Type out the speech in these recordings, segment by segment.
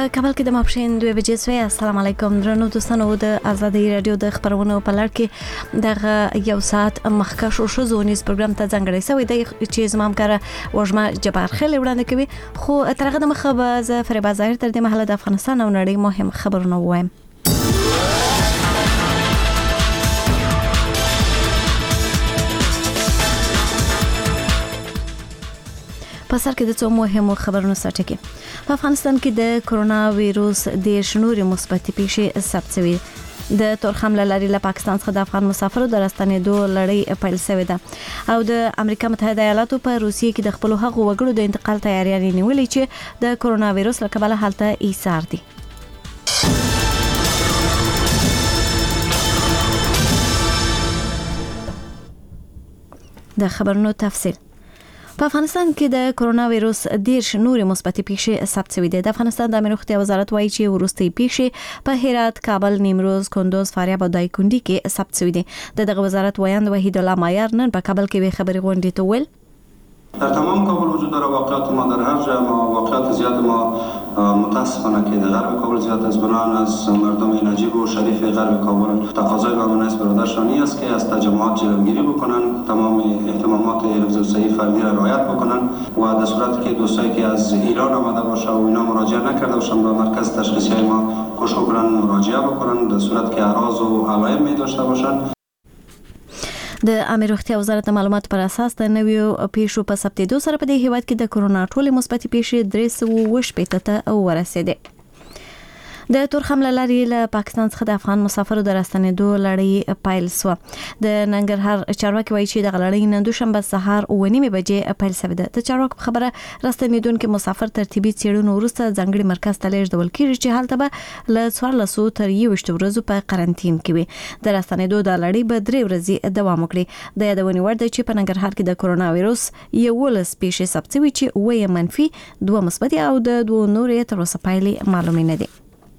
په کابل کې د ماپښین 2 بجې سوی. السلام علیکم درنو دوستانو، د ازادي رادیو د خبرونو په لړ کې دغه یو ساعت مخکښ شو زونیز پروګرام ته ځانګړی شوی دی چې زمام کار وژما جبار خل وړاندې کوي. خو ترغه د مخه به ز فریبا ظاهر تر دې محله د افغانستان او نړۍ مهم خبرونه وایم. په سر کې د څو مهمو خبرونو سره کې په افغانستان کې د کرونا وایروس د شنوري مثبتې پیښې ثبت شوې. د تورخم لاري له پاکستان څخه د افغان مسافرو د راستنېدو لړۍ پیل شوې ده او د امریکا متحده ایالاتو په روسیې کې د خپل هغو وګړو د انتقال تیاریانې نیولې چې د کرونا وایروس له کبله حالت ایثار دي. د خبرونو تفصیل. په افغانستان کې د کرونا وایروس ډیر شنوري مثبتې پیښې ثبت شوې دي. د افغانستان د امنیت روغتیا وزارت وایي چې وروستي پیښې په هرات، کابل، نیمروز، کندوز، فاریاب او دایکنډي کې ثبت شوې دي. دغه وزارت وایند وحید الله مایار نن په کابل کې خبري غونډې ته ویل در تمام کابل وجود داره واقعات ما در هر جا ما واقعات زیاد ما متاسفانه که در غرب کابل زیاد از بنان از مردم نجیب و شریف غرب کابل تقاضای مامون است برادرشانی است که از تجمعات جلوگیری بکنن، تمام اهتمامات حفظ الصحه فردی را رعایت بکنن و در صورتی که دوستایی که از ایران آمده باشه و اینا مراجعه نکرده باشن به مرکز تشخیصی های ما کوشش کنن مراجعه بکنن در صورت که اعراض و علائم می داشته باشن. د امنیت روغتیا وزارت معلومات پر اساس د نویو پیښو په ثبتېدو سره په دې هیواد کې د کرونا ټولې مثبتې پیښې 320 ته ورسېدې. د تورخم لاري له پاکستان څخه د افغان مسافرو د راستنېدو لړۍ پیل شو. د ننګرهار چارواکي وایي چې د لړۍ نن دوشنبه سهار 9:30 بجې پیل شوه. د چارواکو خبره راستنېدونکو مسافر ترتیبي څېړنو وروسته ځانګړي مرکز ته لیږدول کېږي چې هلته به له 14 تر 21 ورځې په قرنټین کې وي. د راستنېدو د لړۍ به 3 ورځې دوام وکړي. د یادونې وړ ده چې په ننګرهار کې د کرونا وایروس 11 پیښې ثبت شوې چې 2 منفي 2 مثبت او د 2 نورې تر اوسه پایلې معلومې نه دي.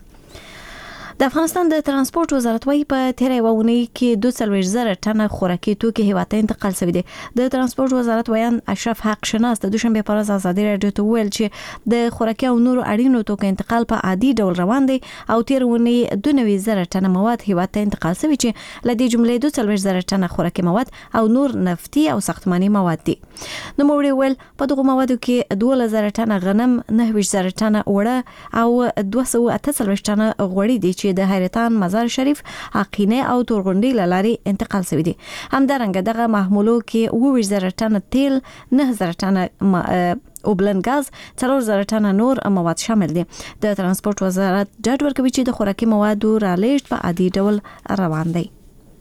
د افغانستان د ترانسپورت وزارت وايي په تیرې ونې کې 240,000 ټنه خوراکي توکي هیواد ته انتقال شوي دي. د ترانسپورت وزارت ویان اشرف حق شناس د دوشنبه پر ورځ ازادي رادیو ته ویل چې د خوراکي او نورو اړینو توکو انتقال په عادي ډول روان دی او تیر ونې 92,000 ټنه مواد هیواد ته انتقال شوي چې لدې جملې 240,000 ټنه خوراکي مواد او نور نفتي او ساختماني مواد دي. نو موږ ویل په دغه موادو کې 12,000 ټنه غنم، 9,000 ټنه اوړه او 248 ټنه غوړي دي چې د حیرتان، مزار شریف، عقینه او تورغونډي لاري انتقال شوی دي. همدارنګه دغه محمولو کې 20,000 ټنه تیل، 9,000 ټنه اوبلن غاز، 4,000 ټنه نور مواد شامل دي. د ترانسپورت وزارت ډاډ ورکوي چې د خوراکي موادو رالېږد په عادي ډول روان دی.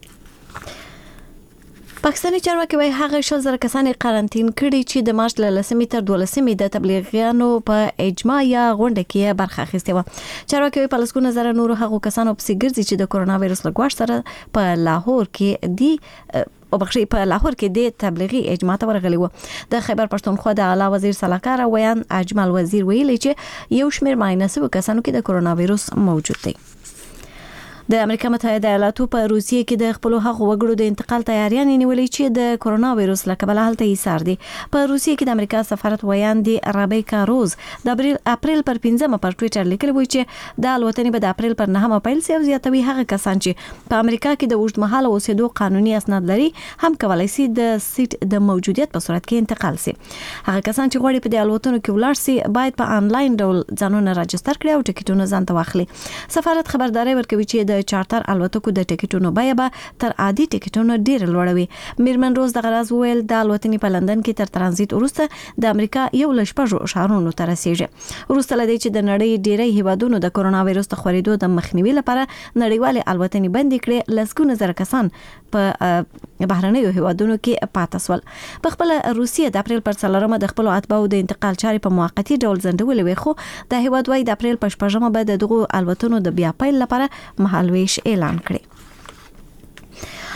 پاکستاني چارواکي وايي هغه 100,000 کسان قرنټین کړي چې د مارچ له 10 تر 12 د تبلیغیانو په اجماع یا غونډه کې برخه اخیستې و. چارواکي په لسګونه زره نور هغه کسانو په سیګرځي چې د کرونا وایروس له ګواښ سره په لاهور کې دي په لاهور کې د تبلیغي اجماع ته ورغلي وو. د خیبر پښتونخوا د اعلی وزیر سلاکار ویان اجمل وزیر ویلي چې یو شمېر ماینسو کسانو کې د کرونا وایروس موجود دی. د امریکا متحده ایالاتو په روسیې کې د خپل هغو وګړو د انتقال تیاریانې نیولې چې د کرونا وایروس له کبله حالت ایثار دي. په روسیې کې د امریکا سفارت ویاندې رابیکا روز د اپریل پر 15 پر ټوئیټر لیکلی و چې د الوتنې به د اپریل پر 9 پیل شي او زیاتوي هغه کسان چې په امریکا کې د اوږدمهاله اوسېدو قانوني اسناد لري هم کولای شي د سیټ د موجودیت په صورت کې انتقال شي. هغه کسان چې غواړي په دې الوتنو کې ولاړ شي باید په انلاین ډول ځانونه راجستر کړي او ټیکټونه ځان ته واخلي. سفارت خبرداري ورکوي چې د چارټر الوتکو د ټیکټونو بیه به تر عادي ټیکټونو ډیر لوړ وي. میرمن روز د غراز ویل د الوتنې په لندن کې تر ترانزیت وروسته د امریکا یو لشپږو شهرونو ته رسیږي. وروسته لدی چې د نړۍ ډیری هیوادونو د کرونا وایروس د خورېدو د مخنیوي لپاره نړیوال الوتنې بندي کړې، لسګونه زره کسان په بهرنیو هیوادونو کې پاتې سول. په خپل روسیه د اپریل پر 4 د خپل اتباعو د انتقال چارې په موقتی ډول ځنډولې وي، خو د هیواد وايي د اپریل په 14 به د دغو الوتنو د بیا پیل لپاره مهالویش اعلان کړي.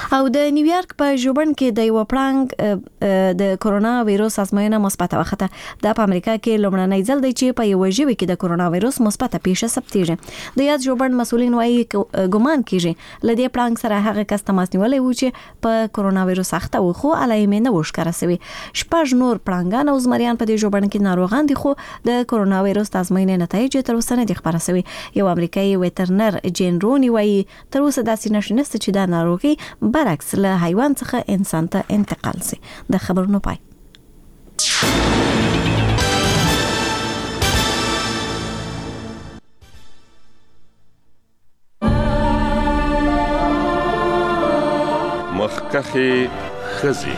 او د نیویارک په ژوبڼ کې د یو پړنګ د کرونا وایروس ازموینه مثبت وخته. د امریکا کې لومړنی ځل دی چې په یو ژوي کې د کرونا وایروس مثبت پیښه ثبتېږي. د یاد ژوبڼ مسولین وايي ګمان کیږي لدې پړنګ سره هغه کس تماس نیولې و چې په کرونا وایروس اخته و خو علایمې نه وښکاره شوی. شپږ نور پړنګان او زمریان په دې ژوبڼ کې ناروغان دي خو د کرونا وایروس ازموینې نتایج تر اوسه نه دي خبره شوی. یو امریکایي ویټرنر جین رونی وايي تر اوسه داسې نشته چې دا ناروغي برعکس له حیوان څخه انسان ته انتقال شي. د خبرونو پای. مخکخي خزي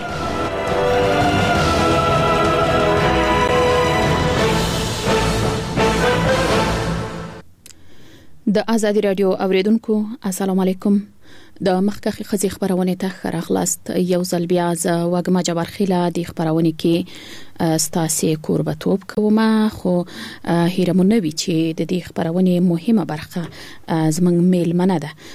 د آزادي رادیو اوریدونکو السلام علیکم. د مخکخي خزي خبرونه ته خراخلاست یو ځل بیا ز وګما جبر خيله د خبرونه کې ستاسو قربتوب کومه خو هیرمنوي چې د دې خبرونه مهمه برخه زمنګ میل منه ده